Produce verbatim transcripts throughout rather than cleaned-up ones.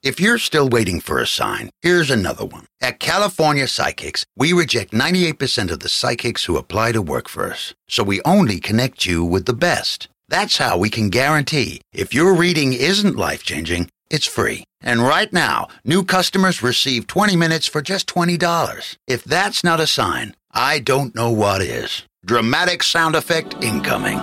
If you're still waiting for a sign, here's another one. At California Psychics, we reject ninety-eight percent of the psychics who apply to work for us. So we only connect you with the best. That's how we can guarantee if your reading isn't life-changing, it's free. And right now, new customers receive twenty minutes for just twenty dollars. If that's not a sign, I don't know what is. Dramatic sound effect incoming.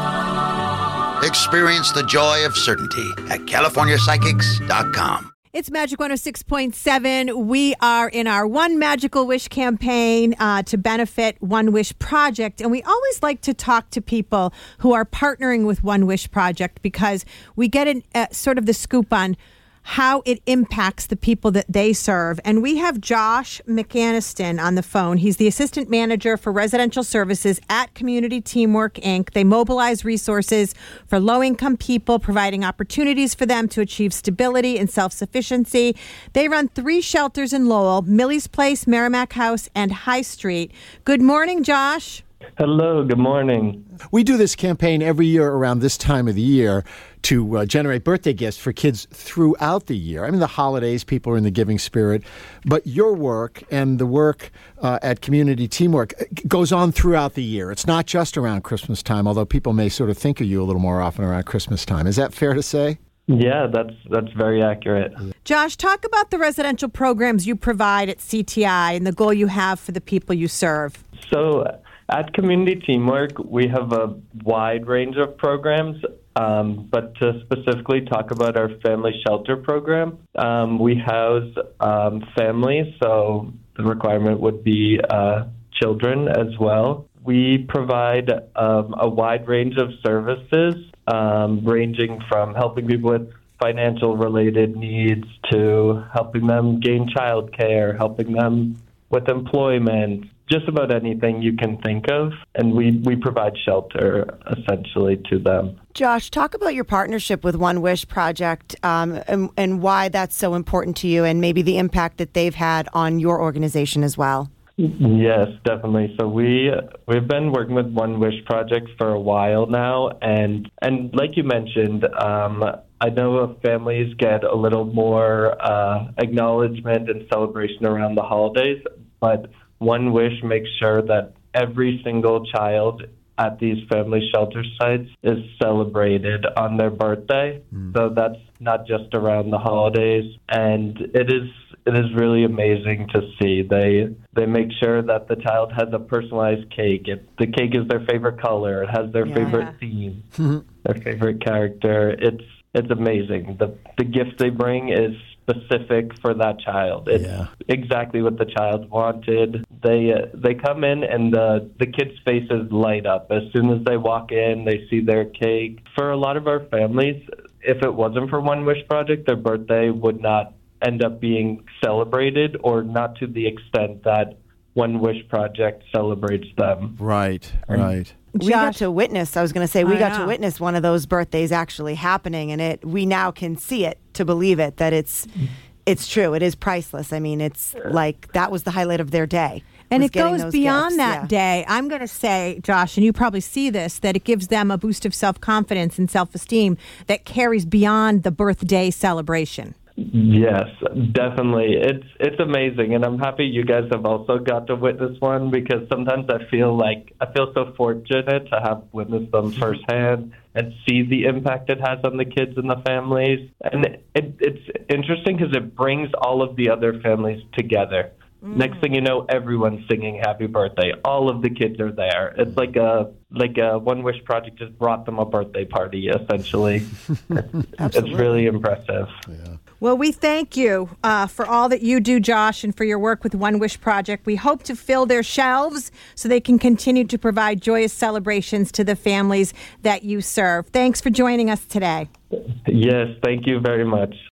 Experience the joy of certainty at california psychics dot com. It's Magic one oh six point seven. We are in our One Magical Wish campaign uh, to benefit One Wish Project. And we always like to talk to people who are partnering with One Wish Project because we get an, uh, sort of the scoop on how it impacts the people that they serve. And we have Josh McAniston on the phone. He's the assistant manager for residential services at Community Teamwork, Incorporated. They mobilize resources for low-income people, providing opportunities for them to achieve stability and self-sufficiency. They run three shelters in Lowell: Millie's Place, Merrimack House, and High Street. Good morning, Josh. Hello, good morning. We do this campaign every year around this time of the year to uh, generate birthday gifts for kids throughout the year. I mean, the holidays, people are in the giving spirit. But your work and the work uh, at Community Teamwork goes on throughout the year. It's not just around Christmas time, although people may sort of think of you a little more often around Christmas time. Is that fair to say? Yeah, that's that's very accurate. Josh, talk about the residential programs you provide at C T I and the goal you have for the people you serve. So at Community Teamwork, we have a wide range of programs, um, but to specifically talk about our family shelter program, um, we house um, families, so the requirement would be uh, children as well. We provide um, a wide range of services, um, ranging from helping people with financial-related needs to helping them gain childcare, helping them with employment, just about anything you can think of, and we, we provide shelter essentially to them. Josh, talk about your partnership with One Wish Project um, and, and why that's so important to you and maybe the impact that they've had on your organization as well. Yes, definitely. So we, we've been working with One Wish Project for a while now, and, and like you mentioned, um, I know families get a little more uh, acknowledgement and celebration around the holidays, but One Wish makes sure that every single child at these family shelter sites is celebrated on their birthday. Mm. So that's not just around the holidays, and it is it is really amazing to see. They they make sure that the child has a personalized cake. It, the cake is their favorite color. It has their yeah. favorite theme, their favorite character. It's it's amazing. The the gift they bring is specific for that child. It's yeah. exactly what the child wanted. They uh, they come in and the the kids' faces light up as soon as they walk in. They see their cake. For a lot of our families, if it wasn't for One Wish Project, their birthday would not end up being celebrated, or not to the extent that One Wish Project celebrates them. Right, right. We got to witness, I was going to say, we I got know. to witness one of those birthdays actually happening, and it we now can see it to believe it, that it's it's true. It is priceless. I mean, it's like that was the highlight of their day. And it goes those beyond gifts. that yeah. day. I'm going to say, Josh, and you probably see this, that it gives them a boost of self-confidence and self-esteem that carries beyond the birthday celebration. Yes, definitely. It's it's amazing, and I'm happy you guys have also got to witness one, because sometimes I feel like I feel so fortunate to have witnessed them firsthand and see the impact it has on the kids and the families. And it, it, it's interesting because it brings all of the other families together. Mm. Next thing you know, everyone's singing happy birthday. All of the kids are there. It's like a like a One Wish Project just brought them a birthday party, essentially. It's really impressive. Yeah. Well, we thank you uh, for all that you do, Josh, and for your work with One Wish Project. We hope to fill their shelves so they can continue to provide joyous celebrations to the families that you serve. Thanks for joining us today. Yes, thank you very much.